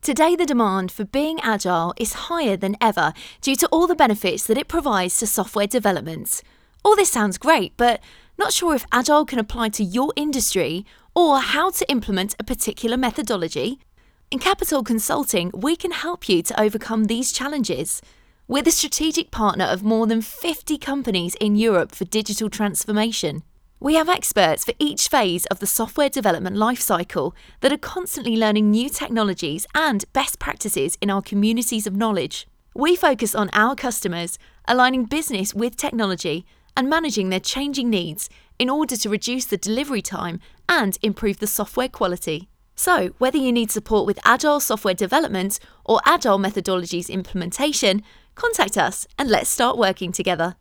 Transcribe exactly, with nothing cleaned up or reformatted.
Today, the demand for being agile is higher than ever due to all the benefits that it provides to software development. All this sounds great, but not sure if agile can apply to your industry or how to implement a particular methodology? In Capital Consulting, we can help you to overcome these challenges. We're the strategic partner of more than fifty companies in Europe for digital transformation. We have experts for each phase of the software development lifecycle that are constantly learning new technologies and best practices in our communities of knowledge. We focus on our customers, aligning business with technology and managing their changing needs in order to reduce the delivery time and improve the software quality. So, whether you need support with agile software development or agile methodologies implementation, contact us and let's start working together.